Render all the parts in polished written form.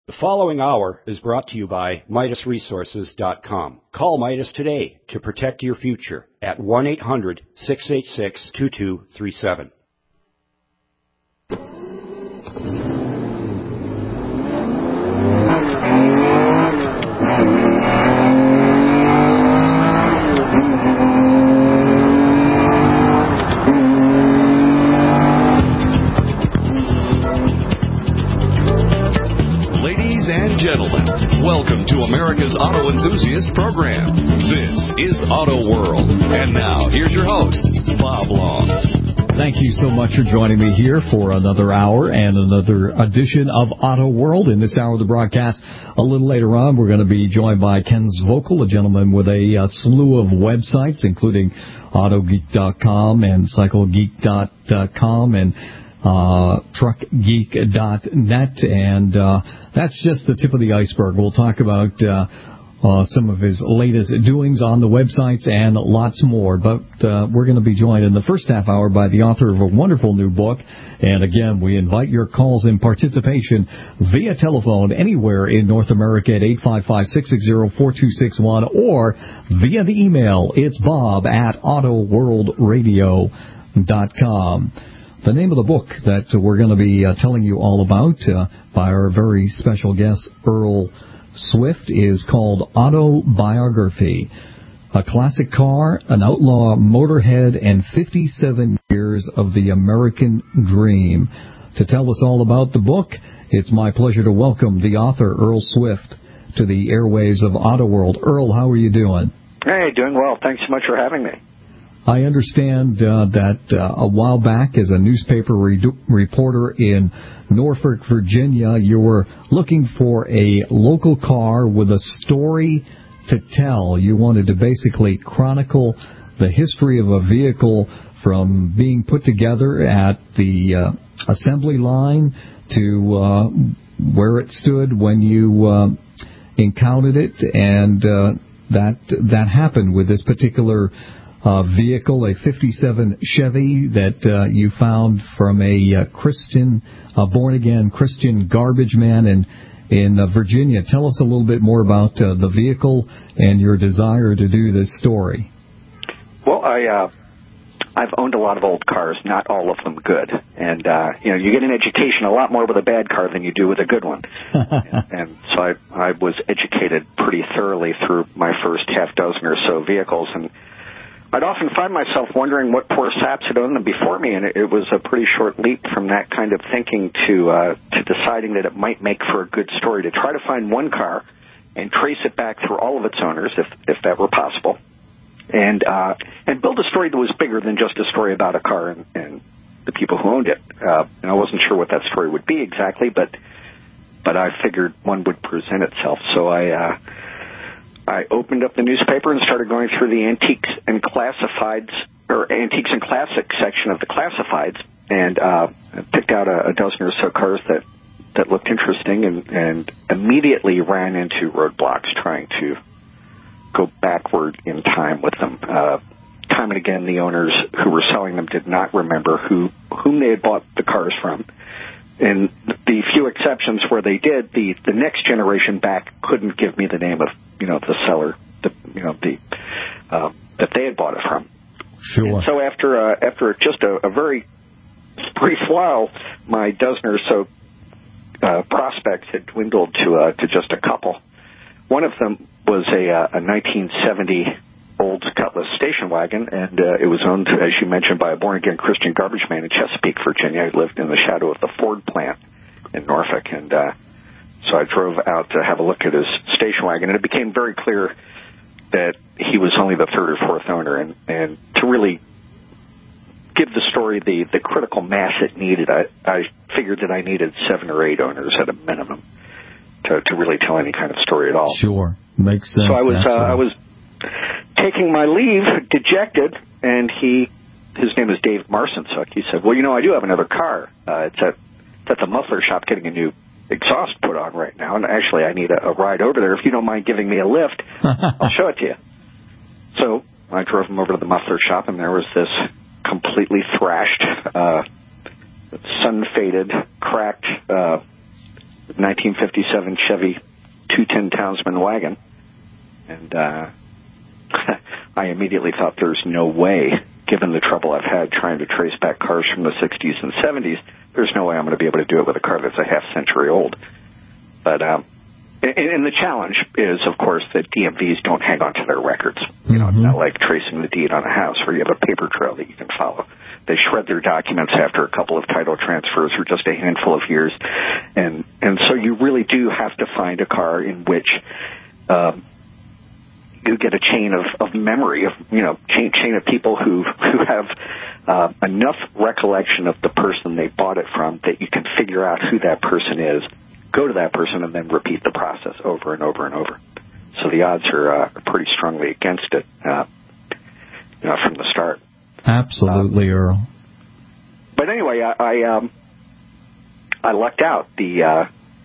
The following hour is brought to you by MidasResources.com. Call Midas today to protect your future at 1-800-686-2237. Gentlemen, welcome to America's Auto Enthusiast Program. This is Auto World. And now, here's your host, Bob Long. Thank you so much for joining me here for another hour and another edition of Auto World. In this hour of the broadcast, a little later on, we're going to be joined by Ken Zvokel, a gentleman with a slew of websites, including AutoGeek.com and CycleGeek.com and truckgeek.net, and that's just the tip of the iceberg. We'll talk about some of his latest doings on the websites and lots more, but we're going to be joined in the first half hour by the author of a wonderful new book. And again, we invite your calls and participation via telephone anywhere in North America at 855-660-4261 or via the email. It's bob@autoworldradio.com. The name of the book that we're going to be telling you all about by our very special guest, Earl Swift, is called Autobiography. A classic car, an outlaw motorhead, and 57 years of the American dream. To tell us all about the book, it's my pleasure to welcome the author, Earl Swift, to the airwaves of Auto World. Earl, how are you doing? Hey, doing well. Thanks so much for having me. I understand that a while back, as a newspaper reporter in Norfolk, Virginia, you were looking for a local car with a story to tell. You wanted to basically chronicle the history of a vehicle from being put together at the assembly line to where it stood when you encountered it, and that happened with this particular vehicle, a 57 Chevy that you found from a born-again Christian garbage man in Virginia. Tell us a little bit more about the vehicle and your desire to do this story. Well, I've owned a lot of old cars, not all of them good. And, you get an education a lot more with a bad car than you do with a good one. and so I was educated pretty thoroughly through my first half dozen or so vehicles, and I'd often find myself wondering what poor saps had owned them before me, and it was a pretty short leap from that kind of thinking to deciding that it might make for a good story to try to find one car and trace it back through all of its owners, if that were possible, and build a story that was bigger than just a story about a car and the people who owned it. And I wasn't sure what that story would be exactly, but I figured one would present itself. So I opened up the newspaper and started going through the antiques and classics section of the classifieds, and picked out a dozen or so cars that looked interesting, and immediately ran into roadblocks trying to go backward in time with them. Time and again, the owners who were selling them did not remember whom they had bought the cars from. And the few exceptions where they did, the next generation back couldn't give me the name of, the seller, that they had bought it from. Sure. And so after just a very brief while, my dozen or so prospects had dwindled to just a couple. One of them was a 1970 old Cutlass station wagon, and it was owned, as you mentioned, by a born-again Christian garbage man in Chesapeake, Virginia. He lived in the shadow of the Ford plant in Norfolk, and so I drove out to have a look at his station wagon, and it became very clear that he was only the third or fourth owner, and to really give the story the critical mass it needed, I figured that I needed 7 or 8 owners at a minimum to really tell any kind of story at all. Sure. Makes sense. So I was taking my leave, dejected, and his name is Dave Marcinsuck. He said, well, I do have another car. It's at the muffler shop getting a new exhaust put on right now, and actually I need a ride over there. If you don't mind giving me a lift, I'll show it to you. So I drove him over to the muffler shop, and there was this completely thrashed, sun-faded, cracked 1957 Chevy 210 Townsman wagon. And I immediately thought there's no way, given the trouble I've had trying to trace back cars from the 60s and 70s, there's no way I'm going to be able to do it with a car that's a half-century old. But and the challenge is, of course, that DMVs don't hang on to their records. You know, it's not like tracing the deed on a house where you have a paper trail that you can follow. They shred their documents after a couple of title transfers or just a handful of years. And so you really do have to find a car in which you get a chain of memory, of, you know, chain of people who have enough recollection of the person they bought it from that you can figure out who that person is, go to that person, and then repeat the process over and over and over. So the odds are pretty strongly against it, you know, from the start. Absolutely, Earl. But anyway, I lucked out. The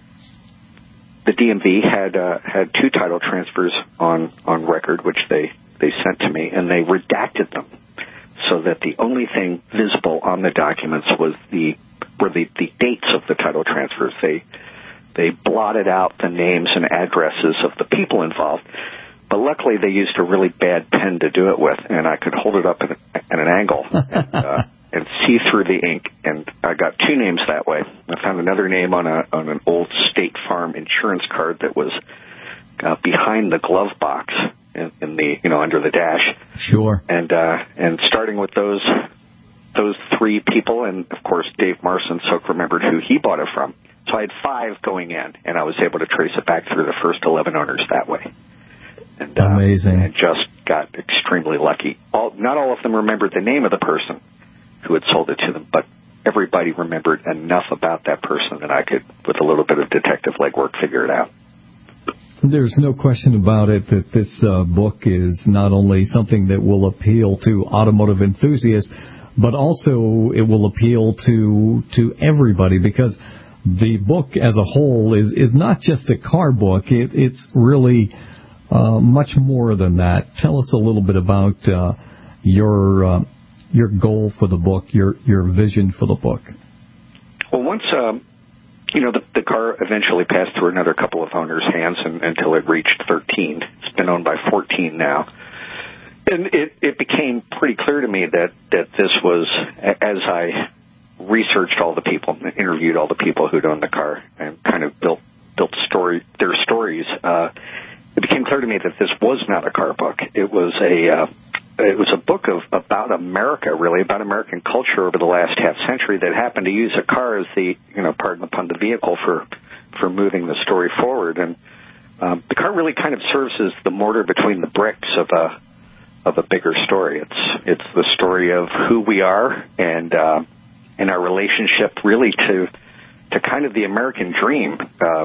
DMV had two title transfers on record, which they sent to me, and they redacted them so that the only thing visible on the documents were the dates of the title transfers. They blotted out the names and addresses of the people involved, but luckily they used a really bad pen to do it with, and I could hold it up at an angle and see through the ink, and I got two names that way. I found another name on an old State Farm insurance card that was behind the glove box in the, you know, under the dash. Sure. And starting with those three people, and of course Dave Marcinsook remembered who he bought it from. So I had 5 going in, and I was able to trace it back through the first 11 owners that way. And, amazing. And just got extremely lucky. Not all of them remembered the name of the person who had sold it to them, but everybody remembered enough about that person that I could, with a little bit of detective legwork, figure it out. There's no question about it that this book is not only something that will appeal to automotive enthusiasts, but also it will appeal to everybody, because the book as a whole is not just a car book. It's really much more than that. Tell us a little bit about your goal for the book, your vision for the book. Well, once you know, the car eventually passed through another couple of owners' hands until it reached 13. It's been owned by 14 now. And it became pretty clear to me that this was, as I researched all the people, interviewed all the people who'd owned the car, and kind of built their stories, it became clear to me that this was not a car book. It was a book about America, really, about American culture over the last half century that happened to use a car as the, you know, pardon the pun, the vehicle for moving the story forward. And the car really kind of serves as the mortar between the bricks of a bigger story. It's the story of who we are and our relationship really to kind of the American dream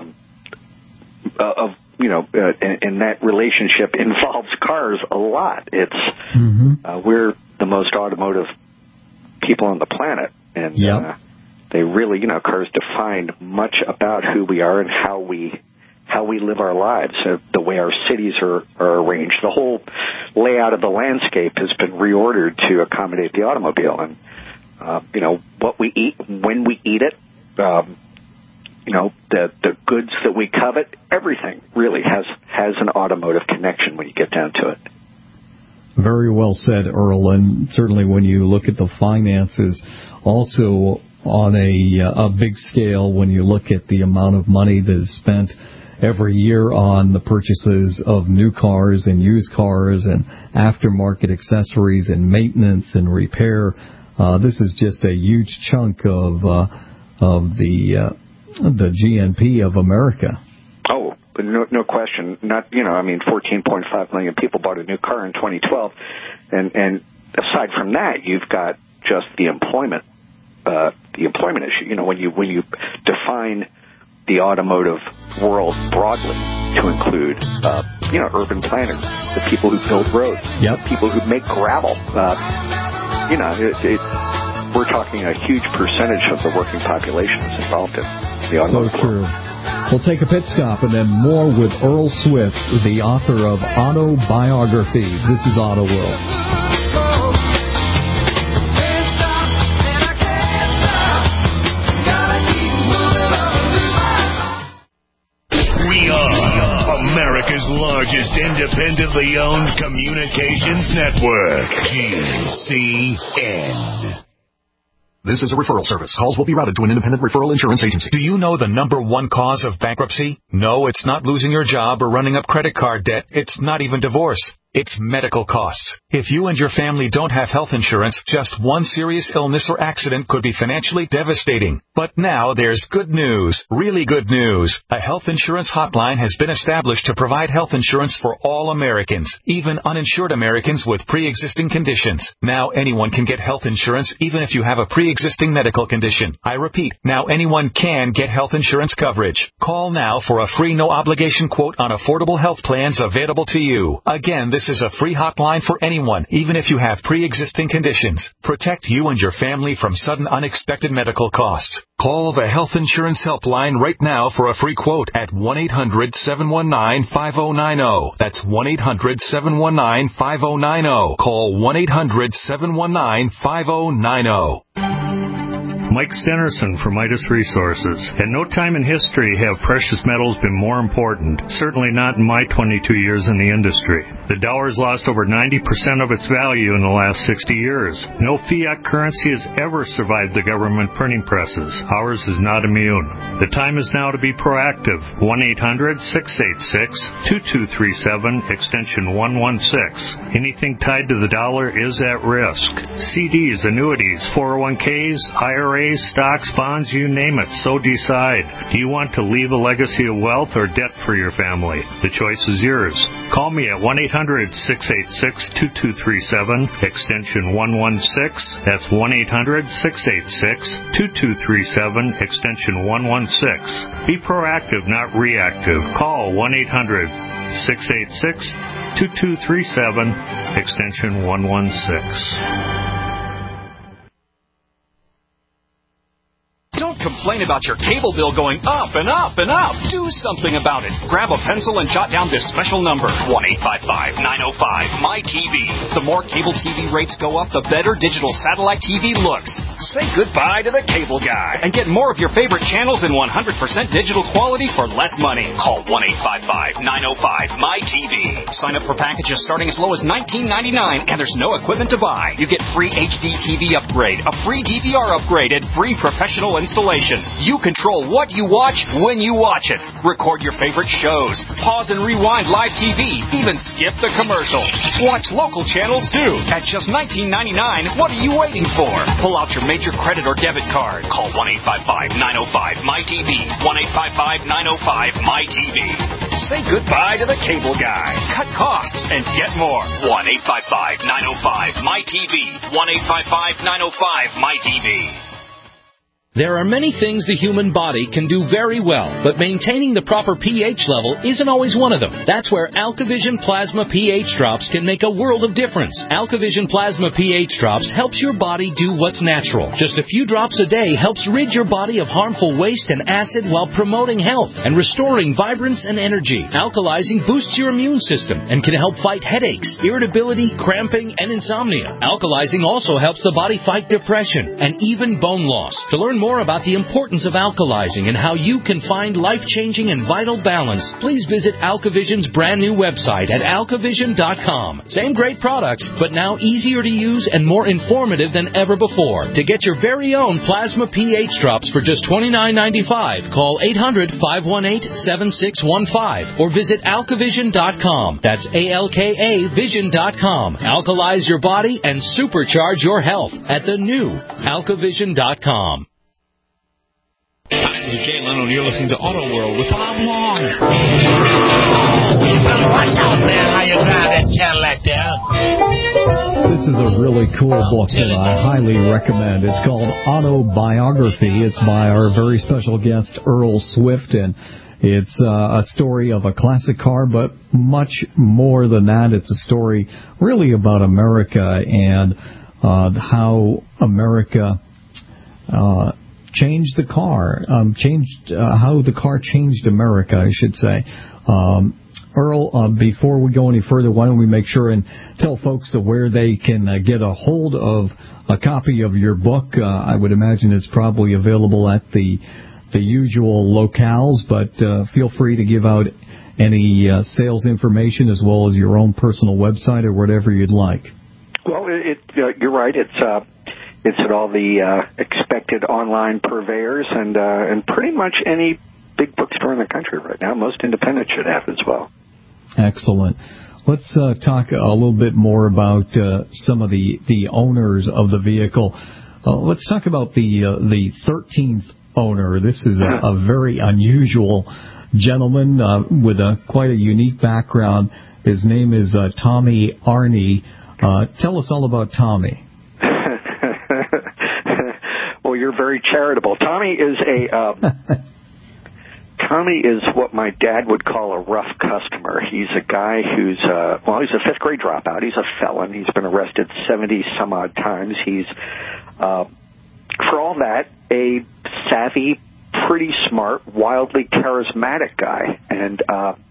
of, you know, and that relationship involves cars a lot. It's we're the most automotive people on the planet, and they really, you know, cars define much about who we are and how we live our lives. The way our cities are arranged, the whole layout of the landscape has been reordered to accommodate the automobile, and you know, what we eat, when we eat it. You know, the goods that we covet, everything really has an automotive connection when you get down to it. Very well said, Earl. And certainly when you look at the finances, also on a big scale, when you look at the amount of money that is spent every year on the purchases of new cars and used cars and aftermarket accessories and maintenance and repair, this is just a huge chunk of the GNP of America. Oh, no question. Not, you know, I mean, 14.5 million people bought a new car in 2012, and aside from that, you've got just the employment issue. You know, when you define the automotive world broadly to include, you know, urban planners, the people who build roads, people who make gravel. You know, we're talking a huge percentage of the working population is involved in the automotive world. So true. We'll take a pit stop and then more with Earl Swift, the author of Autobiography. This is Auto World. we are America's largest independently owned communications network, GCN. This is a referral service. Calls will be routed to an independent referral insurance agency. Do you know the number one cause of bankruptcy? No, it's not losing your job or running up credit card debt. It's not even divorce. It's medical costs. If you and your family don't have health insurance, just one serious illness or accident could be financially devastating. But now there's good news, really good news. A health insurance hotline has been established to provide health insurance for all Americans, even uninsured Americans with pre-existing conditions. Now anyone can get health insurance even if you have a pre-existing medical condition. I repeat, now anyone can get health insurance coverage. Call now for a free no-obligation quote on affordable health plans available to you. Again, this is a free hotline for anyone, even if you have pre-existing conditions. Protect you and your family from sudden unexpected medical costs. Call the Health Insurance Helpline right now for a free quote at 1-800-719-5090. That's 1-800-719-5090. Call 1-800-719-5090. Mike Stenerson from Midas Resources. At no time in history have precious metals been more important, certainly not in my 22 years in the industry. The dollar has lost over 90% of its value in the last 60 years. No fiat currency has ever survived the government printing presses. Ours is not immune. The time is now to be proactive. 1-800-686-2237, extension 116. Anything tied to the dollar is at risk. CDs, annuities, 401ks, IRAs, stocks, bonds, you name it, so decide. Do you want to leave a legacy of wealth or debt for your family? The choice is yours. Call me at 1-800-686-2237, extension 116. That's 1-800-686-2237, extension 116. Be proactive, not reactive. Call 1-800-686-2237, extension 116. Don't complain about your cable bill going up and up and up. Do something about it. Grab a pencil and jot down this special number, 1-855-905-MY-TV. The more cable TV rates go up, the better digital satellite TV looks. Say goodbye to the cable guy and get more of your favorite channels in 100% digital quality for less money. Call 1-855-905-MY-TV. Sign up for packages starting as low as $19.99, and there's no equipment to buy. You get free HD TV upgrade, a free DVR upgrade, and free professional installation. You control what you watch when you watch it. Record your favorite shows. Pause and rewind live TV. Even skip the commercials. Watch local channels too. At just $19.99, what are you waiting for? Pull out your major credit or debit card. Call 1-855-905-MY-TV. 1-855-905-MY-TV. Say goodbye to the cable guy. Cut costs and get more. 1-855-905-MY-TV. 1-855-905-MY-TV. There are many things the human body can do very well, but maintaining the proper pH level isn't always one of them. That's where AlkaVision Plasma pH Drops can make a world of difference. AlkaVision Plasma pH Drops helps your body do what's natural. Just a few drops a day helps rid your body of harmful waste and acid while promoting health and restoring vibrance and energy. Alkalizing boosts your immune system and can help fight headaches, irritability, cramping, and insomnia. Alkalizing also helps the body fight depression and even bone loss. To learn more about the importance of alkalizing and how you can find life-changing and vital balance, please visit AlkaVision's brand new website at alkavision.com. Same great products, but now easier to use and more informative than ever before. To get your very own Plasma pH Drops for just $29.95, call 800-518-7615 or visit alkavision.com. That's ALKA Vision.com. Alkalize your body and supercharge your health at the new alkavision.com. Hi, this is Jay Leno, and you're listening to Auto World with Bob Long. Watch out, man, how you drive that Cadillac there. This is a really cool book that I highly recommend. It's called Autobiography. It's by our very special guest, Earl Swift, and it's a story of a classic car, but much more than that. It's a story really about America and how America changed the car, how the car changed America, I should say. Earl, before we go any further, why don't we make sure and tell folks where they can get a hold of a copy of your book. I would imagine it's probably available at the the usual locales, but feel free to give out any sales information as well as your own personal website or whatever you'd like. Well, you're right. It's at all the expected online purveyors and pretty much any big bookstore in the country right now. Most independents should have as well. Excellent. Let's talk a little bit more about some of the owners of the vehicle. Let's talk about the 13th owner. This is a very unusual gentleman with quite a unique background. His name is Tommy Arney. Tell us all about Tommy. Well, you're very charitable. Tommy is what my dad would call a rough customer. He's a guy who's he's a fifth grade dropout. He's a felon. He's been arrested 70 some odd times. He's for all that a savvy, pretty smart, wildly charismatic guy, and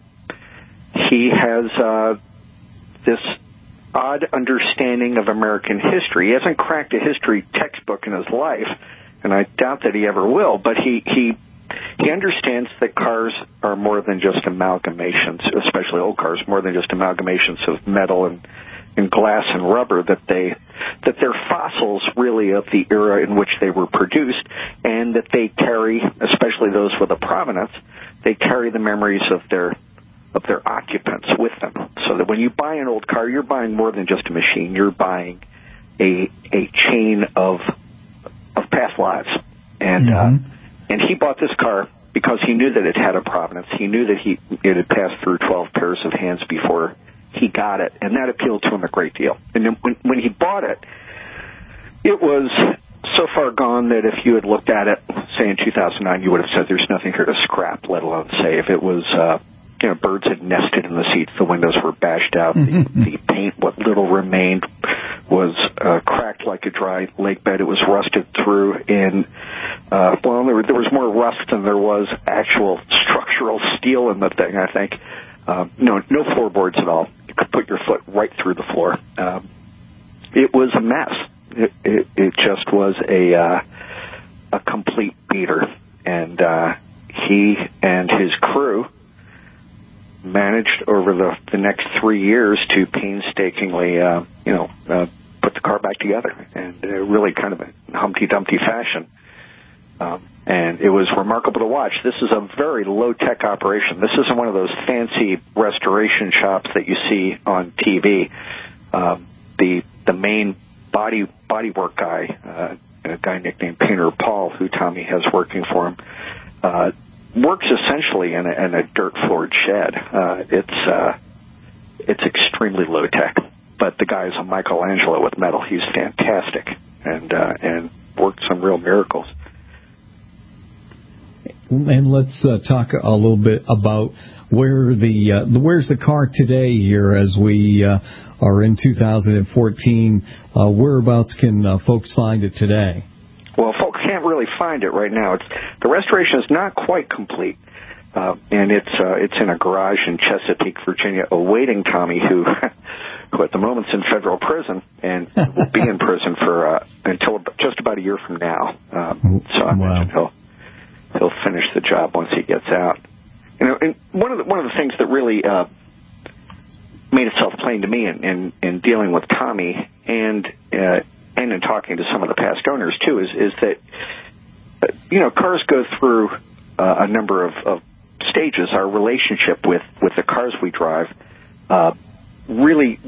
he has this odd understanding of American history. He hasn't cracked a history textbook in his life, and I doubt that he ever will, but he understands that cars are more than just amalgamations, especially old cars, more than just amalgamations of metal and glass and rubber, that they're fossils really of the era in which they were produced, and that they carry, especially those with a provenance, they carry the memories of their occupants with them. So that when you buy an old car, you're buying more than just a machine. You're buying a chain of past lives. And and he bought this car because he knew that it had a provenance. He knew that it had passed through 12 pairs of hands before he got it, and that appealed to him a great deal. And then when he bought it, it was so far gone that if you had looked at it, say in 2009, you would have said there's nothing here to scrap, let alone save. It was birds had nested in the seats, the windows were bashed out, the paint, what little remained, was cracked like a dry lake bed. It was rusted through in, there was more rust than there was actual structural steel in the thing, I think. No floorboards at all. You could put your foot right through the floor. It was a mess. It just was a complete beater. And he and his crew managed over the next 3 years to painstakingly, put the car back together, and really kind of a Humpty Dumpty fashion. And it was remarkable to watch. This is a very low-tech operation. This isn't one of those fancy restoration shops that you see on TV. The main bodywork guy, a guy nicknamed Painter Paul, who Tommy has working for him, works essentially in a dirt-floored shed. It's extremely low-tech, but the guy is a Michelangelo with metal. He's fantastic and worked some real miracles. And let's talk a little bit about where's the car today here as we are in 2014. Whereabouts can folks find it today? Well, folks can't really find it right now. The restoration is not quite complete, and it's in a garage in Chesapeake, Virginia, awaiting Tommy, who at the moment's in federal prison and will be in prison for until just about a year from now. So I imagine he'll finish the job once he gets out. And one of the things that really made itself plain to me in dealing with Tommy and in talking to some of the past owners too is that cars go through a number of stages. Our relationship with the cars we drive really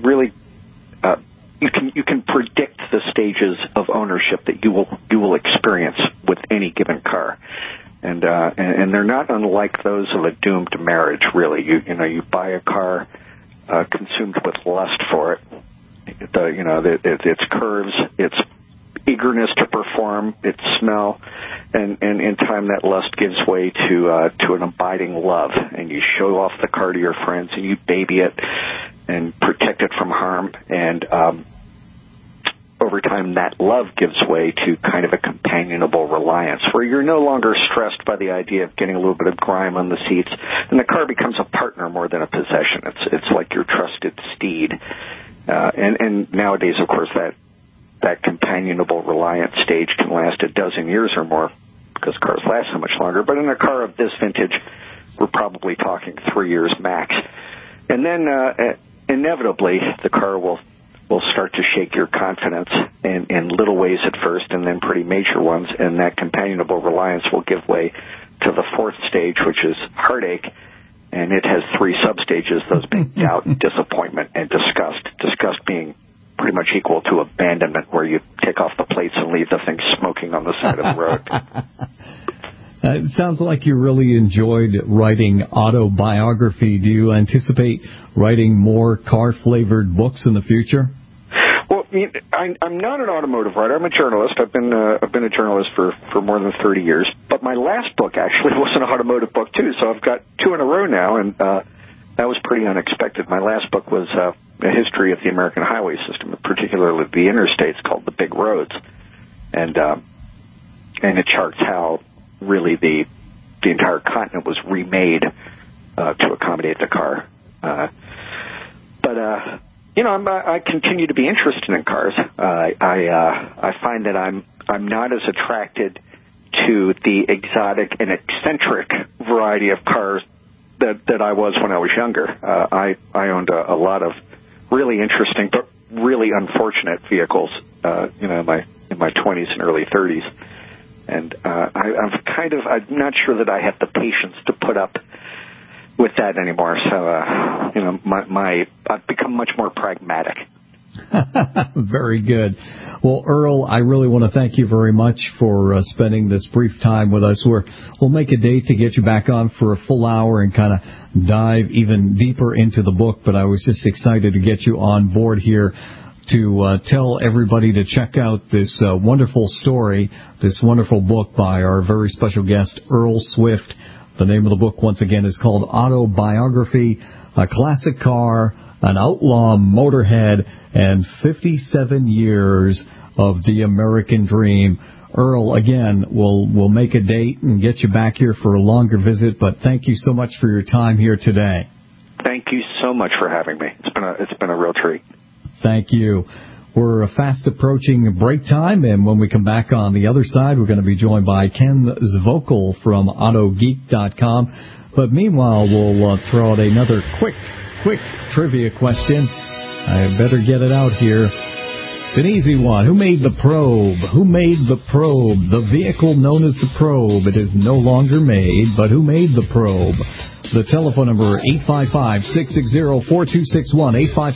you can predict the stages of ownership that you will experience with any given car. And they're not unlike those of a doomed marriage, really. You buy a car consumed with lust for it. Its curves, its eagerness to perform, its smell, and in time that lust gives way to an abiding love, and you show off the car to your friends, and you baby it and protect it from harm, and over time that love gives way to kind of a companionable reliance, where you're no longer stressed by the idea of getting a little bit of grime on the seats, and the car becomes a partner more than a possession. It's like your trusted steed. And nowadays, of course, that companionable reliance stage can last a dozen years or more, because cars last so much longer. But in a car of this vintage, we're probably talking 3 years max. And then inevitably, the car will start to shake your confidence in little ways at first, and then pretty major ones, and that companionable reliance will give way to the fourth stage, which is heartache, and it has 3 substages, those being doubt, disappointment, and disgust. Disgust being pretty much equal to abandonment, where you take off the plates and leave the thing smoking on the side of the road. It sounds like you really enjoyed writing autobiography. Do you anticipate writing more car-flavored books in the future? Well, I'm not an automotive writer. I'm a journalist. I've been a journalist for more than 30 years. But my last book actually was an automotive book too. So I've got 2 in a row now, and that was pretty unexpected. My last book was a history of the American highway system, particularly the interstates, called The Big Roads, and it charts how really the entire continent was remade to accommodate the car. I continue to be interested in cars. I find that I'm not as attracted to the exotic and eccentric variety of cars that I was when I was younger. I owned a lot of really interesting but really unfortunate vehicles, in my 20s and early 30s. And I'm not sure that I have the patience to put up with that anymore. So, I've become much more pragmatic. Very good. Well, Earl, I really want to thank you very much for spending this brief time with us. We'll make a date to get you back on for a full hour and kind of dive even deeper into the book. But I was just excited to get you on board here to tell everybody to check out this wonderful story, this wonderful book by our very special guest, Earl Swift. The name of the book, once again, is called Autobiography, A Classic Car, An Outlaw Motorhead, and 57 Years of the American Dream. Earl, again, we'll make a date and get you back here for a longer visit, but thank you so much for your time here today. Thank you so much for having me. It's been a real treat. Thank you. We're fast approaching break time, and when we come back on the other side, we're going to be joined by Ken Zvokel from AutoGeek.com. But meanwhile, we'll throw out another quick trivia question. I better get it out here. It's an easy one. Who made the Probe? Who made the Probe? The vehicle known as the Probe. It is no longer made, but who made the Probe? The telephone number, 855-660-4261,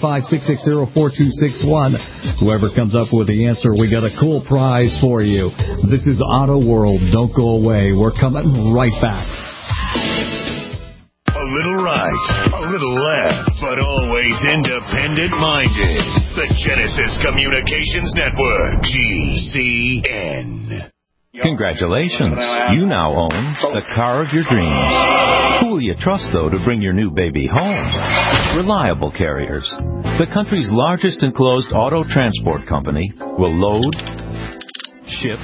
855-660-4261. Whoever comes up with the answer, we got a cool prize for you. This is Auto World. Don't go away. We're coming right back. A little right, a little left, but always independent-minded. The Genesis Communications Network, GCN. Congratulations. You now own the car of your dreams. Who will you trust, though, to bring your new baby home? Reliable Carriers, the country's largest enclosed auto transport company, will load, ship,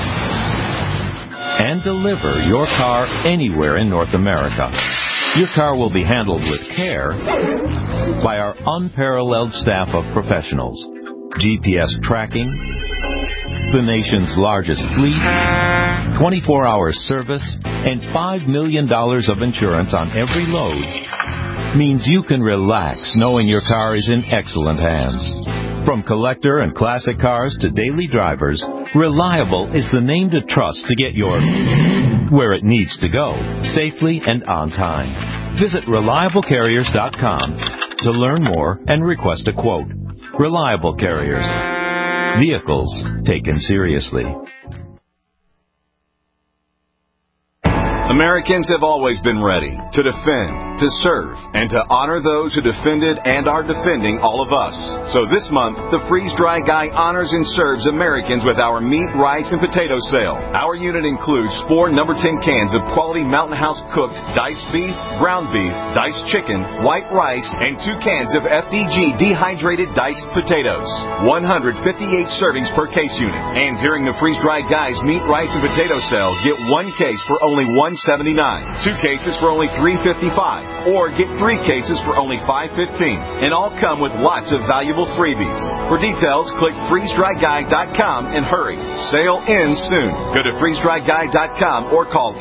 and deliver your car anywhere in North America. Your car will be handled with care by our unparalleled staff of professionals. GPS tracking, the nation's largest fleet, 24-hour service, and $5 million of insurance on every load means you can relax knowing your car is in excellent hands. From collector and classic cars to daily drivers, Reliable is the name to trust to get your where it needs to go, safely and on time. Visit ReliableCarriers.com to learn more and request a quote. Reliable Carriers. Vehicles taken seriously. Americans have always been ready to defend, to serve, and to honor those who defended and are defending all of us. So this month, the Freeze-Dry Guy honors and serves Americans with our meat, rice, and potato sale. Our unit includes 4 No. 10 cans of quality Mountain House cooked diced beef, ground beef, diced chicken, white rice, and 2 cans of FDG dehydrated diced potatoes. 158 servings per case unit. And during the Freeze-Dry Guy's meat, rice, and potato sale, get 1 case for only $1 $179, 2 cases for only $3.55, or get 3 cases for only $5.15. And all come with lots of valuable freebies. For details, click freezedryguy.com and hurry. Sale ends soon. Go to freezedryguy.com or call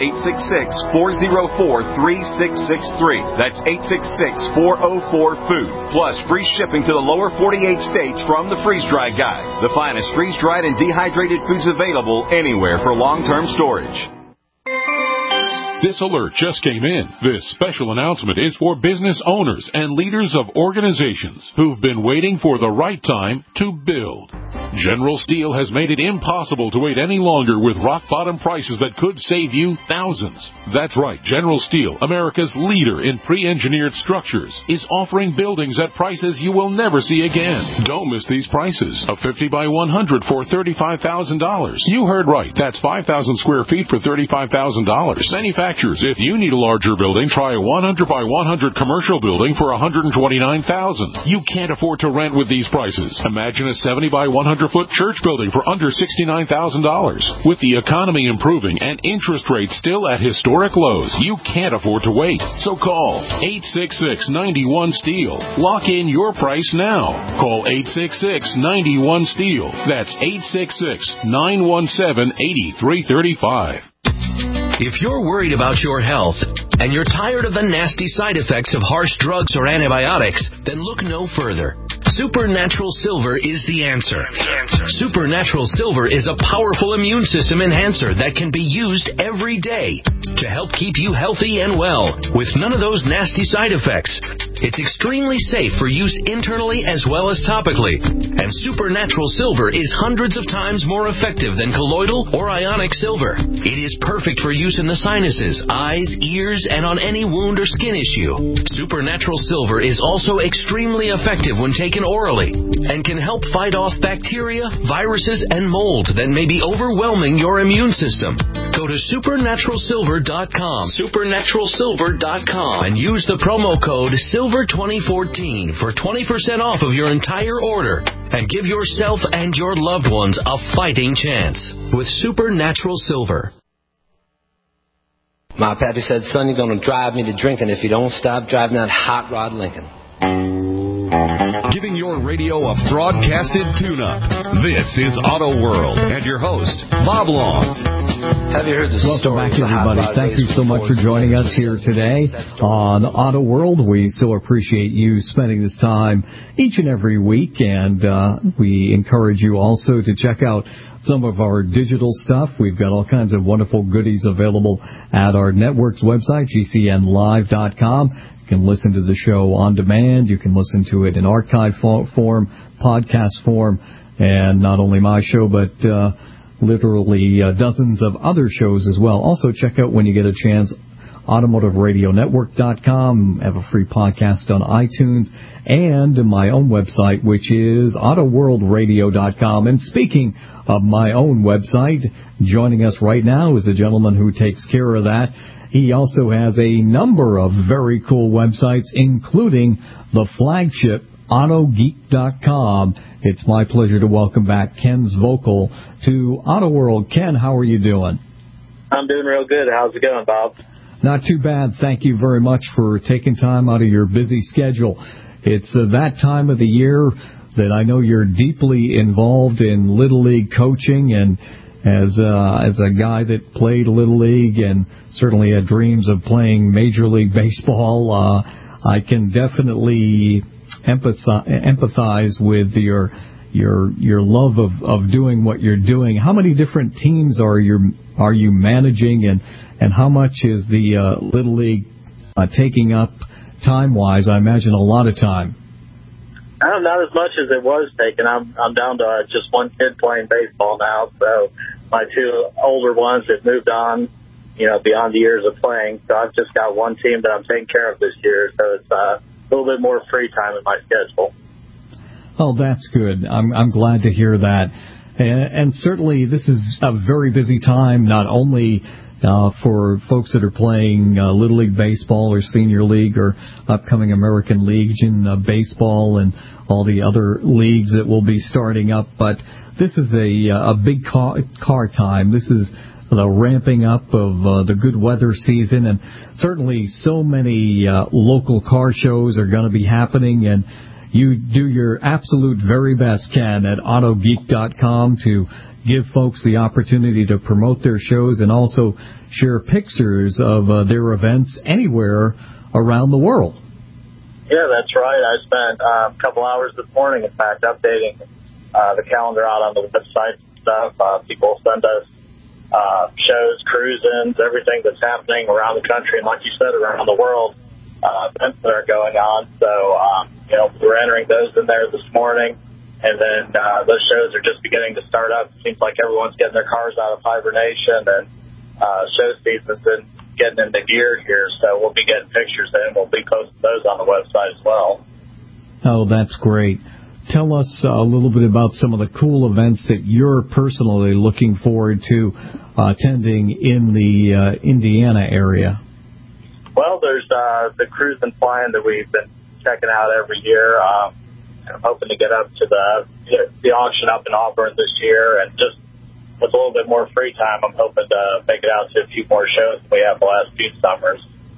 866-404-3663. That's 866-404-FOOD. Plus free shipping to the lower 48 states from the Freeze Dry Guy. The finest freeze-dried and dehydrated foods available anywhere for long-term storage. This alert just came in. This special announcement is for business owners and leaders of organizations who've been waiting for the right time to build. General Steel has made it impossible to wait any longer with rock-bottom prices that could save you thousands. That's right. General Steel, America's leader in pre-engineered structures, is offering buildings at prices you will never see again. Don't miss these prices. A 50 by 100 for $35,000. You heard right. That's 5,000 square feet for $35,000. Manufacturers, if you need a larger building, try a 100 by 100 commercial building for $129,000. You can't afford to rent with these prices. Imagine a 70 by 100-foot church building for under $69,000. With the economy improving and interest rates still at historic lows, you can't afford to wait. So call 866-91-STEEL. Lock in your price now. Call 866-91-STEEL. That's 866-917-8335. If you're worried about your health and you're tired of the nasty side effects of harsh drugs or antibiotics, then look no further. Supernatural Silver is the answer. Supernatural Silver is a powerful immune system enhancer that can be used every day to help keep you healthy and well with none of those nasty side effects. It's extremely safe for use internally as well as topically. And Supernatural Silver is hundreds of times more effective than colloidal or ionic silver. It is perfect for use in the sinuses, eyes, ears, and on any wound or skin issue. Supernatural Silver is also extremely effective when taken orally and can help fight off bacteria, viruses, and mold that may be overwhelming your immune system. Go to supernaturalsilver.com, supernaturalsilver.com, and use the promo code SILVER2014 for 20% off of your entire order and give yourself and your loved ones a fighting chance with Supernatural Silver. My pappy said, son, you're going to drive me to drinking if you don't stop driving that hot rod Lincoln. Giving your radio a broadcasted tune-up. This is Auto World and your host, Bob Long. Have you heard the Welcome story? Back, everybody. Thank you so much for joining us here today on Auto World. We so appreciate you spending this time each and every week, and we encourage you also to check out some of our digital stuff. We've got all kinds of wonderful goodies available at our network's website, GCNlive.com. You can listen to the show on demand. You can listen to it in archive form, podcast form, and not only my show, but literally dozens of other shows as well. Also, check out, when you get a chance, automotiveradionetwork.com. I have a free podcast on iTunes, and my own website, which is autoworldradio.com. And speaking of my own website, joining us right now is a gentleman who takes care of that. He also has a number of very cool websites, including the flagship AutoGeek.com. It's my pleasure to welcome back Ken Zvokel to Auto World. Ken, how are you doing? I'm doing real good. How's it going, Bob? Not too bad. Thank you very much for taking time out of your busy schedule. It's that time of the year that I know you're deeply involved in Little League coaching, and as a guy that played Little League and certainly had dreams of playing Major League Baseball, I can definitely empathize with your love of doing what you're doing. How many different teams are you managing, and how much is the Little League taking up time-wise? I imagine a lot of time. Not as much as it was taken. I'm down to just one kid playing baseball now, so my two older ones have moved on, beyond the years of playing. So I've just got one team that I'm taking care of this year, so it's a little bit more free time in my schedule. Oh, that's good. I'm glad to hear that. And certainly this is a very busy time, not only for folks that are playing Little League Baseball or Senior League or upcoming American Legion Baseball and all the other leagues that will be starting up, but this is a big car time. This is the ramping up of the good weather season, and certainly so many local car shows are going to be happening, and you do your absolute very best, Ken, at AutoGeek.com to give folks the opportunity to promote their shows and also share pictures of their events anywhere around the world. Yeah, that's right. I spent a couple hours this morning, in fact, updating the calendar out on the website and stuff. People send us shows, cruise-ins, everything that's happening around the country, and like you said, around the world, events that are going on. So, we're entering those in there this morning, and then those shows are just beginning to start up. It seems like everyone's getting their cars out of hibernation, and show season's been getting into gear here, so we'll be getting pictures in. We'll be posting those on the website as well. Oh, that's great. Tell us a little bit about some of the cool events that you're personally looking forward to attending in the Indiana area. Well, there's the cruise and flying that we've been checking out every year. I'm hoping to get up to the auction up in Auburn this year, and just with a little bit more free time, I'm hoping to make it out to a few more shows than we have the last few summers.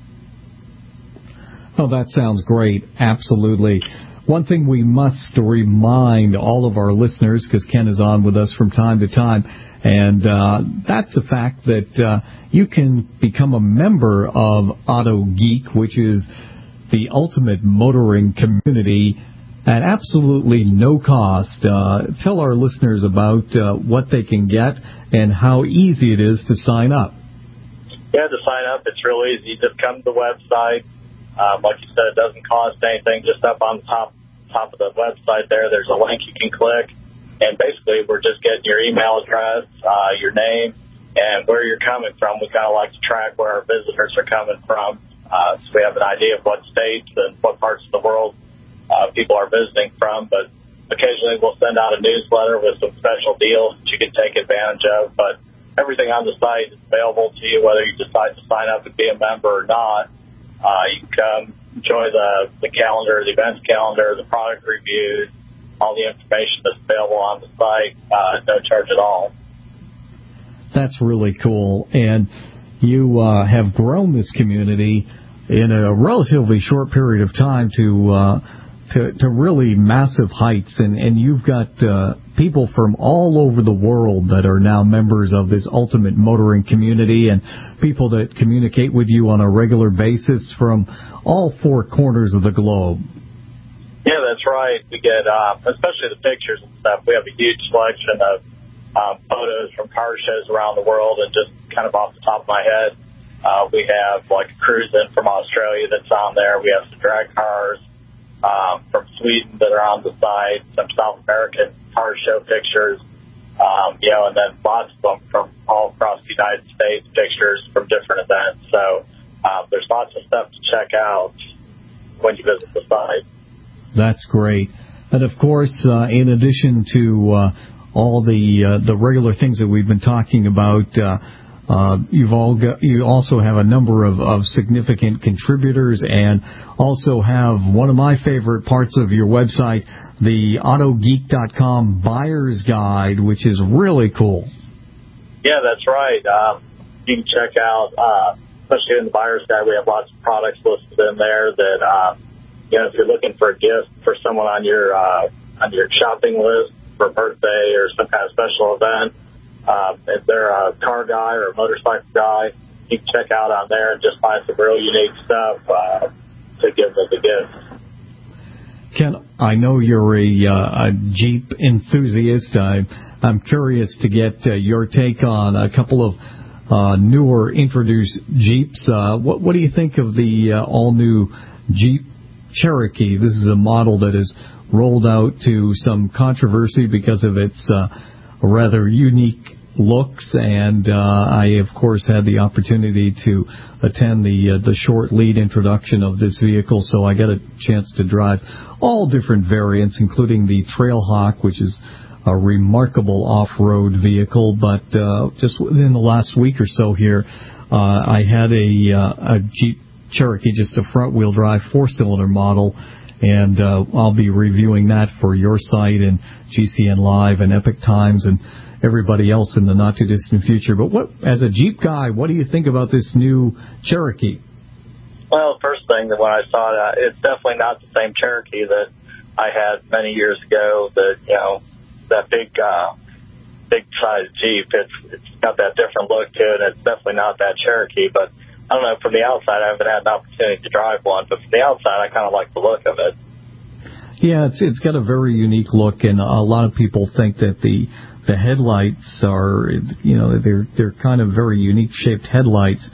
Oh, that sounds great. Absolutely. One thing we must remind all of our listeners, because Ken is on with us from time to time, and that's the fact that you can become a member of Auto Geek, which is the ultimate motoring community, at absolutely no cost. Tell our listeners about what they can get and how easy it is to sign up. Yeah, to sign up, it's real easy. You just come to the website. Like you said, it doesn't cost anything. Just up on the top of the website there's a link you can click. And basically, we're just getting your email address, your name, and where you're coming from. We kind of like to track where our visitors are coming from, so we have an idea of what states and what parts of the world people are visiting from. But occasionally we'll send out a newsletter with some special deals that you can take advantage of. But everything on the site is available to you, whether you decide to sign up and be a member or not. You can come enjoy the calendar, the events calendar, the product reviews, all the information that's available on the site, no charge at all. That's really cool. And you have grown this community in a relatively short period of time to really massive heights. And you've got people from all over the world that are now members of this ultimate motoring community, and people that communicate with you on a regular basis from all four corners of the globe. Yeah, that's right. We get, especially the pictures and stuff, we have a huge selection of photos from car shows around the world, and just kind of off the top of my head, we have like a cruise-in from Australia that's on there. We have some drag cars from Sweden that are on the site, some South American car show pictures, and then lots of them from all across the United States, pictures from different events. So there's lots of stuff to check out when you visit the site. That's great. And, of course, in addition to all the regular things that we've been talking about, you also have a number of significant contributors, and also have one of my favorite parts of your website, the AutoGeek.com Buyer's Guide, which is really cool. Yeah, that's right. You can check out, especially in the Buyer's Guide, we have lots of products listed in there that, if you're looking for a gift for someone on your shopping list for a birthday or some kind of special event, if they're a car guy or a motorcycle guy, you can check out on there and just find some real unique stuff to give them as a gift. Ken, I know you're a Jeep enthusiast. I'm curious to get your take on a couple of newer introduced Jeeps. What do you think of the all-new Jeep Cherokee? This is a model that is rolled out to some controversy because of its rather unique looks, and I, of course, had the opportunity to attend the short lead introduction of this vehicle, so I got a chance to drive all different variants, including the Trailhawk, which is a remarkable off-road vehicle. But just within the last week or so here, I had a Jeep Cherokee, just a front-wheel drive 4-cylinder model, and I'll be reviewing that for your site and GCN Live and Epic Times and everybody else in the not-too-distant future. But as a Jeep guy, what do you think about this new Cherokee? Well, first thing that when I saw it, it's definitely not the same Cherokee that I had many years ago. That big size Jeep. It's got that different look to it. It's definitely not that Cherokee. But I don't know. From the outside, I haven't had an opportunity to drive one. But from the outside, I kind of like the look of it. Yeah, it's got a very unique look, and a lot of people think that the headlights are, they're kind of very unique shaped headlights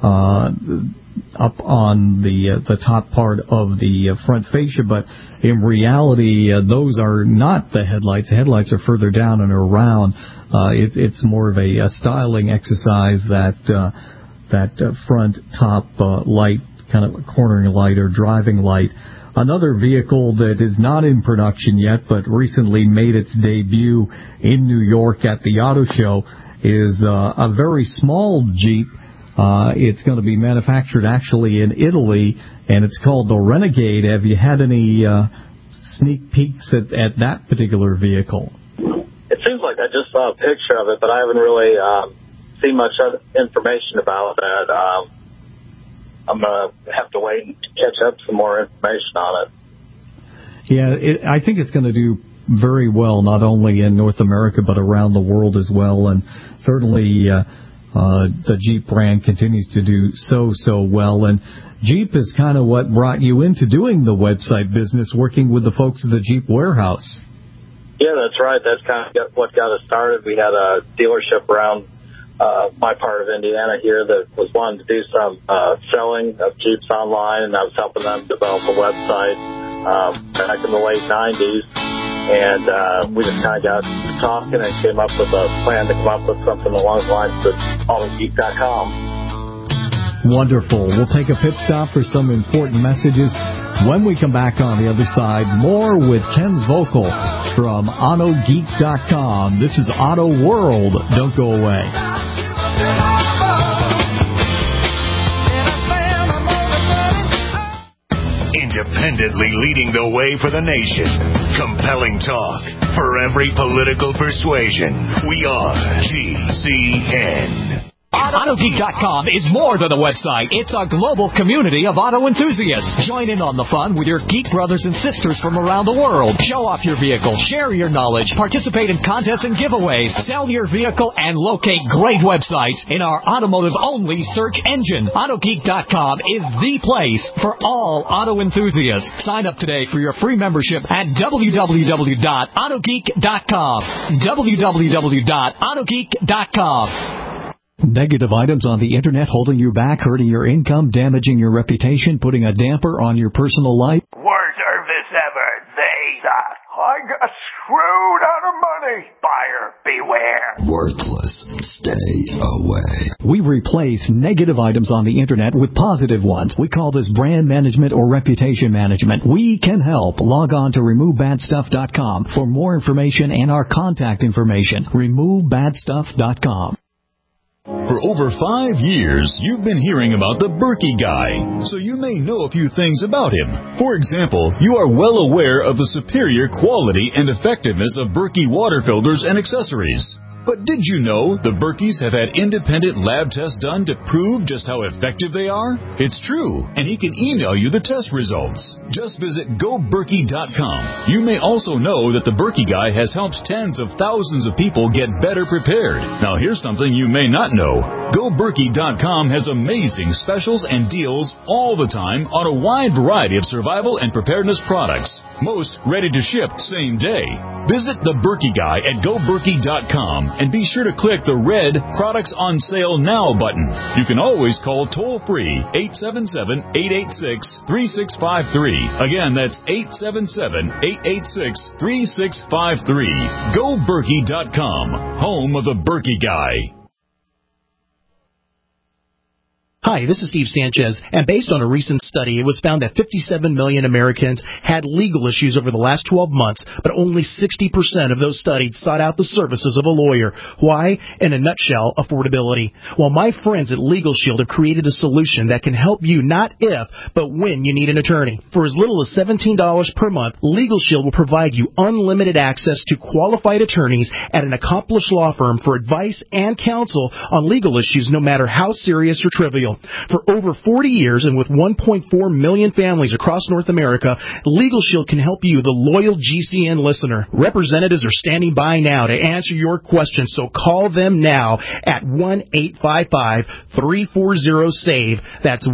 up on the top part of the front fascia, but in reality, those are not the headlights. The headlights are further down and around. It's more of a styling exercise, that front top light, kind of a cornering light or driving light. Another vehicle that is not in production yet, but recently made its debut in New York at the auto show, is a very small Jeep. It's going to be manufactured actually in Italy, and it's called the Renegade. Have you had any sneak peeks at that particular vehicle? It seems like I just saw a picture of it, but I haven't really seen much other information about that. I'm going to have to wait and catch up some more information on it. Yeah, I think it's going to do very well, not only in North America, but around the world as well. And certainly the Jeep brand continues to do so well. And Jeep is kind of what brought you into doing the website business, working with the folks at the Jeep Warehouse. Yeah, that's right. That's kind of what got us started. We had a dealership around my part of Indiana here that was wanting to do some selling of Jeeps online, and I was helping them develop a website back in the late 90s. And we just kind of got talking and came up with a plan to come up with something along the lines of AutoGeek.com. Wonderful. We'll take a pit stop for some important messages. When we come back on the other side, more with Ken Zvokel from AutoGeek.com. This is Auto World. Don't go away. Independently leading the way for the nation. Compelling talk for every political persuasion. We are GCN. AutoGeek.com is more than a website. It's a global community of auto enthusiasts. Join in on the fun with your geek brothers and sisters from around the world. Show off your vehicle, share your knowledge, participate in contests and giveaways, sell your vehicle, and locate great websites in our automotive-only search engine. AutoGeek.com is the place for all auto enthusiasts. Sign up today for your free membership at www.autogeek.com. www.autogeek.com. Negative items on the Internet holding you back, hurting your income, damaging your reputation, putting a damper on your personal life. Worst service ever. They suck. I got screwed out of money. Buyer beware. Worthless. Stay away. We replace negative items on the Internet with positive ones. We call this brand management or reputation management. We can help. Log on to RemoveBadStuff.com for more information and our contact information. RemoveBadStuff.com. For over 5 years, you've been hearing about the Berkey Guy, so you may know a few things about him. For example, you are well aware of the superior quality and effectiveness of Berkey water filters and accessories. But did you know the Berkeys have had independent lab tests done to prove just how effective they are? It's true, and he can email you the test results. Just visit GoBerkey.com. You may also know that the Berkey Guy has helped tens of thousands of people get better prepared. Now here's something you may not know. GoBerkey.com has amazing specials and deals all the time on a wide variety of survival and preparedness products. Most ready to ship same day. Visit the Berkey Guy at GoBerkey.com and be sure to click the red Products on Sale Now button. You can always call toll-free 877-886-3653. Again, that's 877-886-3653. GoBerkey.com, home of the Berkey Guy. Hi, this is Steve Sanchez, and based on a recent study, it was found that 57 million Americans had legal issues over the last 12 months, but only 60% of those studied sought out the services of a lawyer. Why? In a nutshell, affordability. Well, my friends at Legal Shield have created a solution that can help you not if, but when you need an attorney. For as little as $17 per month, Legal Shield will provide you unlimited access to qualified attorneys at an accomplished law firm for advice and counsel on legal issues, no matter how serious or trivial. For over 40 years and with 1.4 million families across North America, Legal Shield can help you, the loyal GCN listener. Representatives are standing by now to answer your questions, so call them now at 1-855-340-SAVE. That's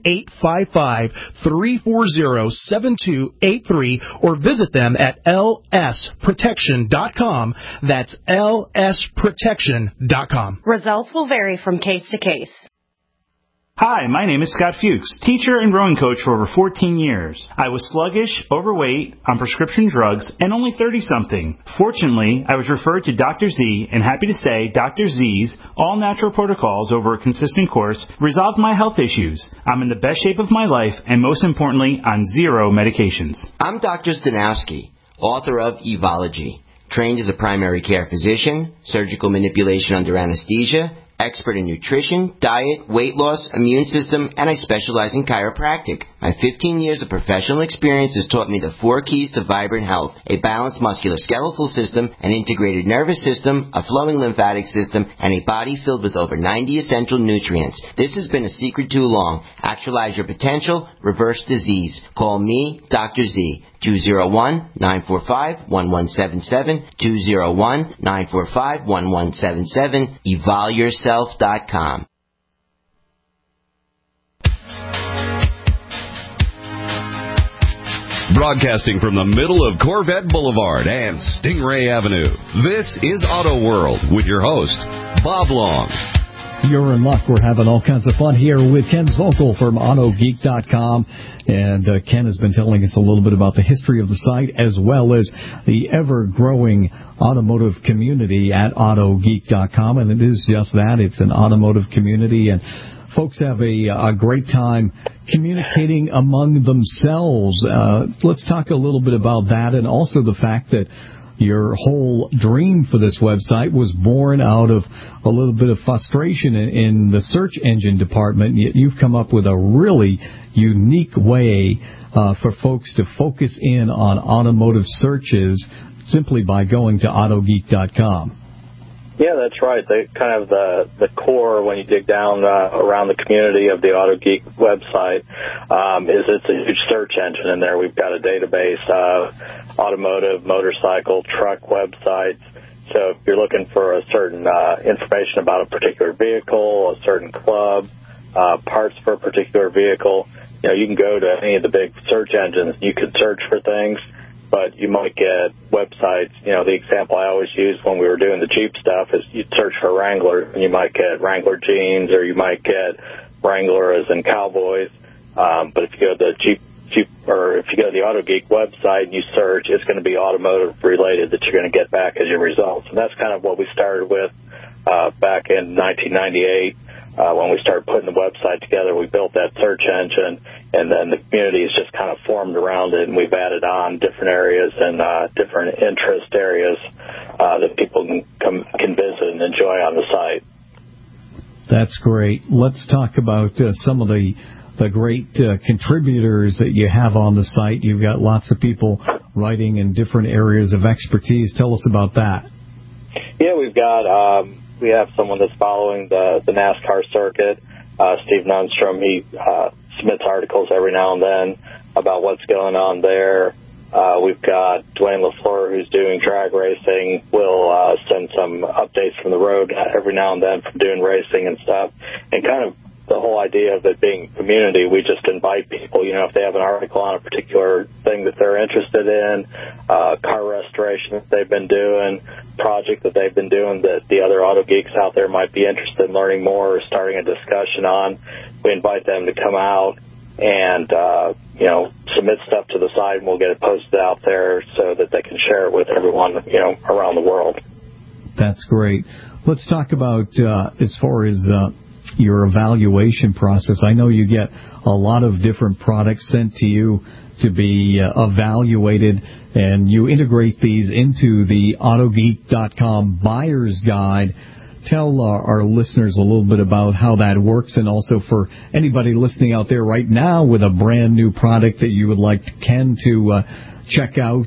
1-855-340-7283, or visit them at lsprotection.com. That's lsprotection.com. Results will vary from case to case. Hi, my name is Scott Fuchs, teacher and rowing coach for over 14 years. I was sluggish, overweight, on prescription drugs, and only 30-something. Fortunately, I was referred to Dr. Z, and happy to say Dr. Z's all-natural protocols over a consistent course resolved my health issues. I'm in the best shape of my life, and most importantly, on 0 medications. I'm Dr. Stanowski, author of Evology, trained as a primary care physician, surgical manipulation under anesthesia, expert in nutrition, diet, weight loss, immune system, and I specialize in chiropractic. My 15 years of professional experience has taught me the 4 keys to vibrant health: a balanced musculoskeletal system, an integrated nervous system, a flowing lymphatic system, and a body filled with over 90 essential nutrients. This has been a secret too long. Actualize your potential, reverse disease. Call me, Dr. Z. 201-945-1177, 201-945-1177, evolyourself.com. Broadcasting from the middle of Corvette Boulevard and Stingray Avenue, this is Auto World with your host, Bob Long. You're in luck. We're having all kinds of fun here with Ken Zvokel from AutoGeek.com. And Ken has been telling us a little bit about the history of the site as well as the ever-growing automotive community at AutoGeek.com. And it is just that. It's an automotive community. And folks have a great time communicating among themselves. Let's talk a little bit about that, and also the fact that your whole dream for this website was born out of a little bit of frustration in the search engine department. Yet you've come up with a really unique way for folks to focus in on automotive searches simply by going to AutoGeek.com. Yeah, that's right. Kind of the core, when you dig down around the community of the AutoGeek website, is it's a huge search engine in there. We've got a database of automotive, motorcycle, truck websites. So if you're looking for a certain information about a particular vehicle, a certain club, parts for a particular vehicle, you can go to any of the big search engines. You can search for things, but you might get websites. The example I always use when we were doing the Jeep stuff is you'd search for Wrangler, and you might get Wrangler jeans, or you might get Wrangler as in cowboys. But if you go to the Jeep, or if you go to the AutoGeek website and you search, it's going to be automotive related that you're going to get back as your results. And that's kind of what we started with back in 1998. When we started putting the website together, we built that search engine, and then the community has just kind of formed around it, and we've added on different areas and different interest areas that people can visit and enjoy on the site. That's great. Let's talk about some of the great contributors that you have on the site. You've got lots of people writing in different areas of expertise. Tell us about that. Yeah, we have someone that's following the NASCAR circuit, Steve Nunstrom. He submits articles every now and then about what's going on there. We've got Dwayne LaFleur, who's doing drag racing. We'll send some updates from the road every now and then from doing racing and stuff. And kind of the whole idea of it being a community, we just invite people, if they have an article on a particular thing that they're interested in, car restoration that they've been doing, project that they've been doing that the other auto geeks out there might be interested in learning more or starting a discussion on, we invite them to come out and, submit stuff to the site, and we'll get it posted out there so that they can share it with everyone, around the world. That's great. Let's talk about, as far as your evaluation process? I know you get a lot of different products sent to you to be evaluated, and you integrate these into the AutoGeek.com Buyer's Guide. Tell our listeners a little bit about how that works, and also for anybody listening out there right now with a brand new product that you would like Ken to check out,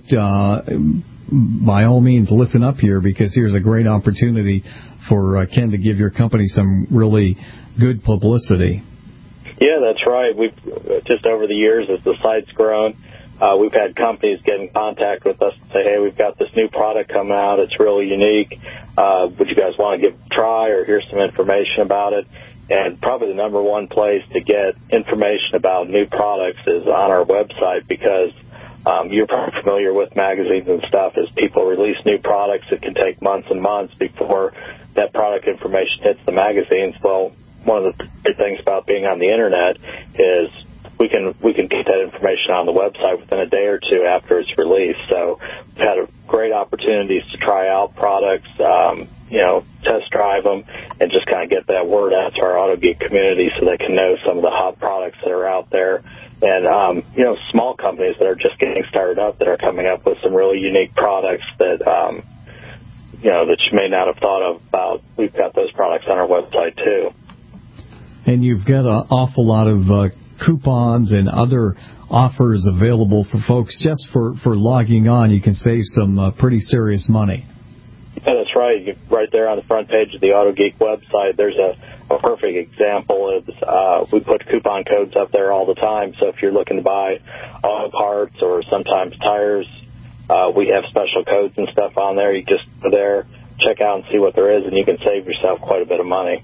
by all means listen up here, because here's a great opportunity for Ken to give your company some really good publicity. Yeah, that's right. We've just over the years, as the site's grown, we've had companies get in contact with us and say, hey, we've got this new product coming out. It's really unique. Would you guys want to give it a try, or here's some information about it? And probably the number one place to get information about new products is on our website, because you're probably familiar with magazines and stuff. As people release new products, it can take months and months before that product information hits the magazines. Well, one of the great things about being on the Internet is we can get that information on the website within a day or two after it's released. So we've had great opportunities to try out products, test drive them, and just kind of get that word out to our AutoGeek community so they can know some of the hot products that are out there. And, small companies that are just getting started up that are coming up with some really unique products that, that you may not have thought of about. We've got those products on our website, too. And you've got an awful lot of coupons and other offers available for folks just for logging on. You can save some pretty serious money. Yeah, that's right. Right there on the front page of the AutoGeek website, there's a perfect example. We put coupon codes up there all the time, so if you're looking to buy auto parts or sometimes tires, we have special codes and stuff on there. You just go there, check out and see what there is, and you can save yourself quite a bit of money.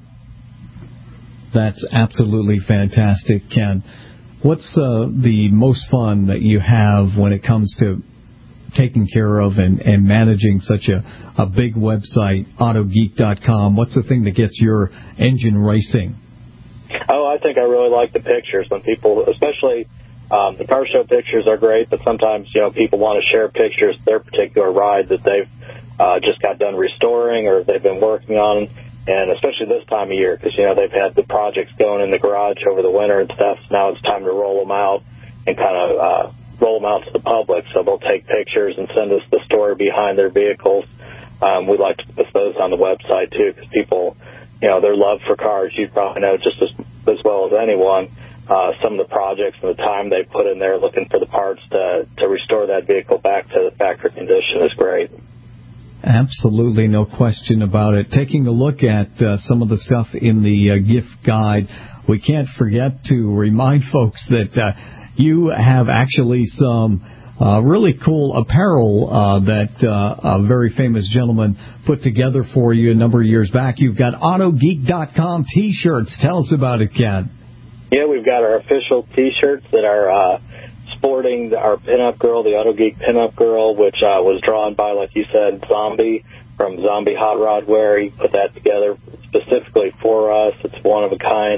That's absolutely fantastic, Ken. What's the most fun that you have when it comes to taking care of and managing such a big website, AutoGeek.com? What's the thing that gets your engine racing? Oh, I think I really like the pictures. When people, especially the car show pictures are great, but sometimes, people want to share pictures of their particular ride that they've just got done restoring or they've been working on. And especially this time of year, because, they've had the projects going in the garage over the winter and stuff. So now it's time to roll them out and kind of roll them out to the public. So they'll take pictures and send us the story behind their vehicles. We like to put those on the website, too, because people, their love for cars, you probably know just as well as anyone, some of the projects and the time they put in there looking for the parts to restore that vehicle back to the factory condition is great. Absolutely, no question about it. Taking a look at some of the stuff in the gift guide, we can't forget to remind folks that you have actually some really cool apparel that a very famous gentleman put together for you a number of years back. You've got AutoGeek.com T-shirts. Tell us about it, Ken. Yeah, we've got our official T-shirts that are sporting our pinup girl, the AutoGeek pinup girl, which was drawn by, like you said, Zombie from Zombie Hot Rod Wear. He put that together specifically for us. It's one-of-a-kind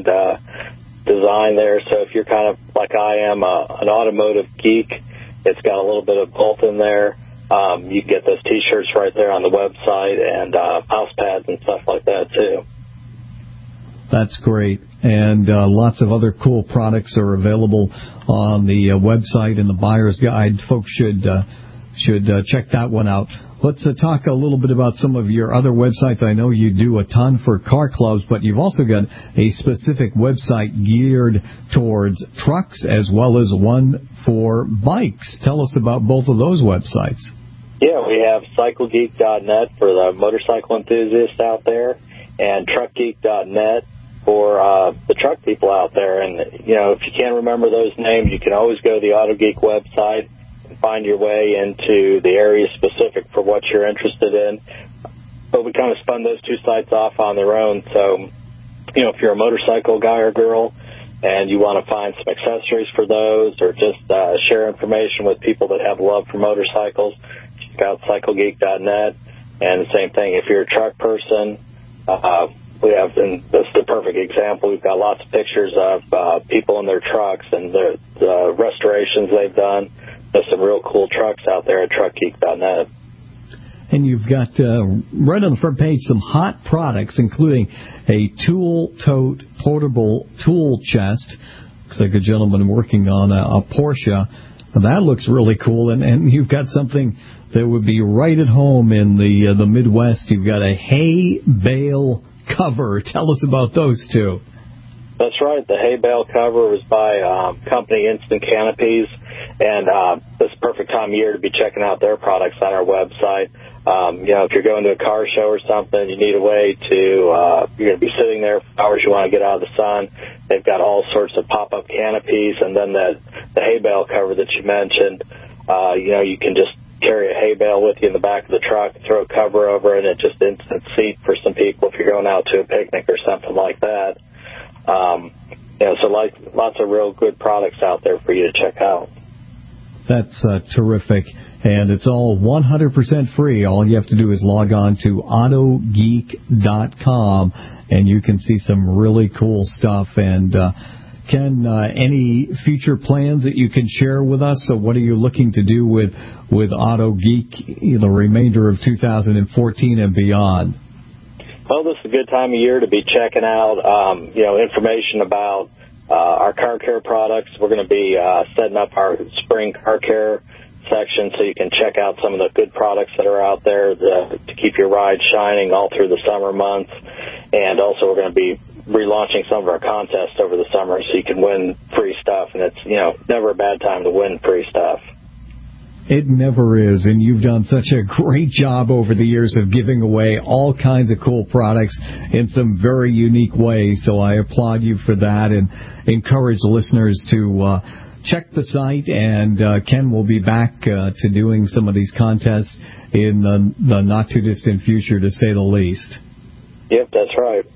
design there. So if you're kind of like I am, an automotive geek, it's got a little bit of both in there. You can get those T-shirts right there on the website, and mouse pads and stuff like that, too. That's great. And lots of other cool products are available on the website and the Buyer's Guide. Folks should check that one out. Let's talk a little bit about some of your other websites. I know you do a ton for car clubs, but you've also got a specific website geared towards trucks as well as one for bikes. Tell us about both of those websites. Yeah, we have CycleGeek.net for the motorcycle enthusiasts out there, and TruckGeek.net for the truck people out there. And, if you can't remember those names, you can always go to the AutoGeek website and find your way into the area specific for what you're interested in. But we kind of spun those two sites off on their own. So, if you're a motorcycle guy or girl and you want to find some accessories for those or just share information with people that have love for motorcycles, check out CycleGeek.net. And the same thing, if you're a truck person, we have, and this is the perfect example, we've got lots of pictures of people in their trucks and the restorations they've done. There's some real cool trucks out there at TruckGeek.net. And you've got, right on the front page, some hot products, including a tool tote portable tool chest. Looks like a gentleman working on a Porsche. That looks really cool. And you've got something that would be right at home in the Midwest. You've got a hay bale cover. Tell us about those two. That's right. The hay bale cover was by company Instant Canopies, and this is the perfect time of year to be checking out their products on our website. If you're going to a car show or something, you need a way to, you're going to be sitting there for hours, you want to get out of the sun. They've got all sorts of pop-up canopies, and then the hay bale cover that you mentioned, you can just carry a hay bale with you in the back of the truck, throw a cover over it, and it's just instant seat for some people if you're going out to a picnic or something like that. So lots of real good products out there for you to check out. That's terrific. And it's all 100% free. All you have to do is log on to autogeek.com, and you can see some really cool stuff. And Ken, any future plans that you can share with us? So what are you looking to do with AutoGeek in the remainder of 2014 and beyond? Well, this is a good time of year to be checking out, information about our car care products. We're going to be setting up our spring car care section so you can check out some of the good products that are out there to keep your ride shining all through the summer months. And also we're going to be relaunching some of our contests over the summer so you can win free stuff. And it's, never a bad time to win free stuff. It never is, and you've done such a great job over the years of giving away all kinds of cool products in some very unique ways, so I applaud you for that and encourage listeners to check the site, and Ken will be back to doing some of these contests in the not-too-distant future, to say the least. Yep, that's right.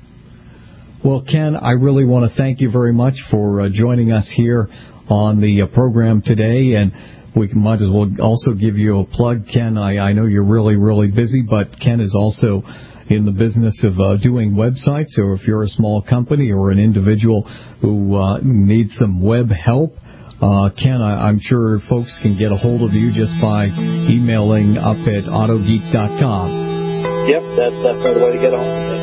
Well, Ken, I really want to thank you very much for joining us here on the program today, and we might as well also give you a plug, Ken. I know you're really, really busy, but Ken is also in the business of doing websites. So if you're a small company or an individual who needs some web help, Ken, I'm sure folks can get a hold of you just by emailing up at autogeek.com. Yep, that's definitely the way to get a hold of it.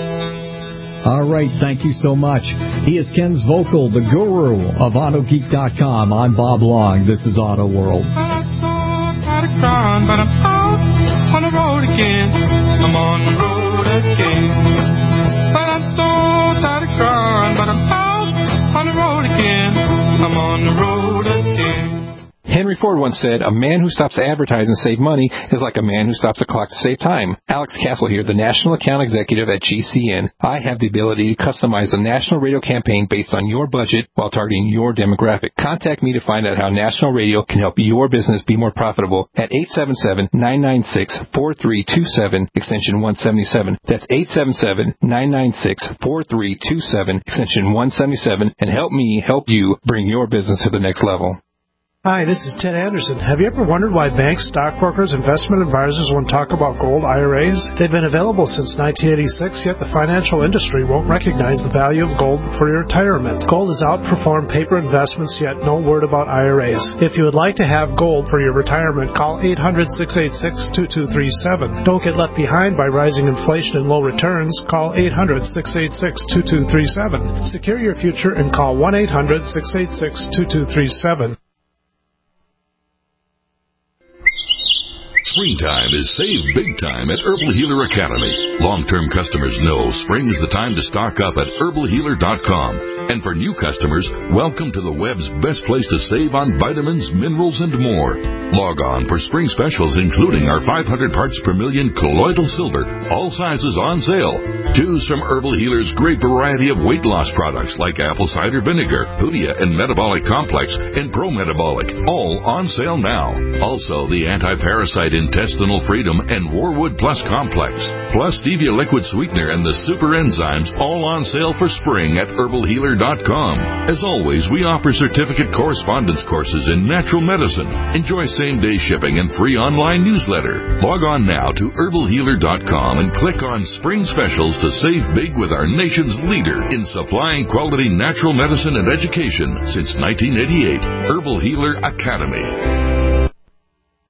All right, thank you so much. He is Ken Zvokel, the guru of AutoGeek.com. I'm Bob Long. This is Auto World. I'm so tired of crying, but I'm out on the road again. I'm on the road again. But I'm so tired of crying, but I'm out on the road again. I'm on the road again. Henry Ford once said, a man who stops advertising to save money is like a man who stops a clock to save time. Alex Castle here, the National Account Executive at GCN. I have the ability to customize a national radio campaign based on your budget while targeting your demographic. Contact me to find out how national radio can help your business be more profitable at 877-996-4327, extension 177. That's 877-996-4327, extension 177, and help me help you bring your business to the next level. Hi, this is Ted Anderson. Have you ever wondered why banks, stockbrokers, investment advisors won't talk about gold IRAs? They've been available since 1986, yet the financial industry won't recognize the value of gold for your retirement. Gold has outperformed paper investments, yet no word about IRAs. If you would like to have gold for your retirement, call 800-686-2237. Don't get left behind by rising inflation and low returns. Call 800-686-2237. Secure your future and call 1-800-686-2237. Springtime is save big time at Herbal Healer Academy. Long-term customers know spring is the time to stock up at herbalhealer.com. And for new customers, welcome to the web's best place to save on vitamins, minerals, and more. Log on for spring specials, including our 500 parts per million colloidal silver, all sizes on sale. Choose from Herbal Healer's great variety of weight loss products like apple cider vinegar, Hoodia and Metabolic Complex, and Pro Metabolic, all on sale now. Also, the anti-parasite Intestinal Freedom and Warwood Plus Complex, plus Stevia Liquid Sweetener and the Super Enzymes, all on sale for spring at herbalhealer.com. As always, we offer certificate correspondence courses in natural medicine. Enjoy same-day shipping and free online newsletter. Log on now to herbalhealer.com and click on Spring Specials to save big with our nation's leader in supplying quality natural medicine and education since 1988, Herbal Healer Academy.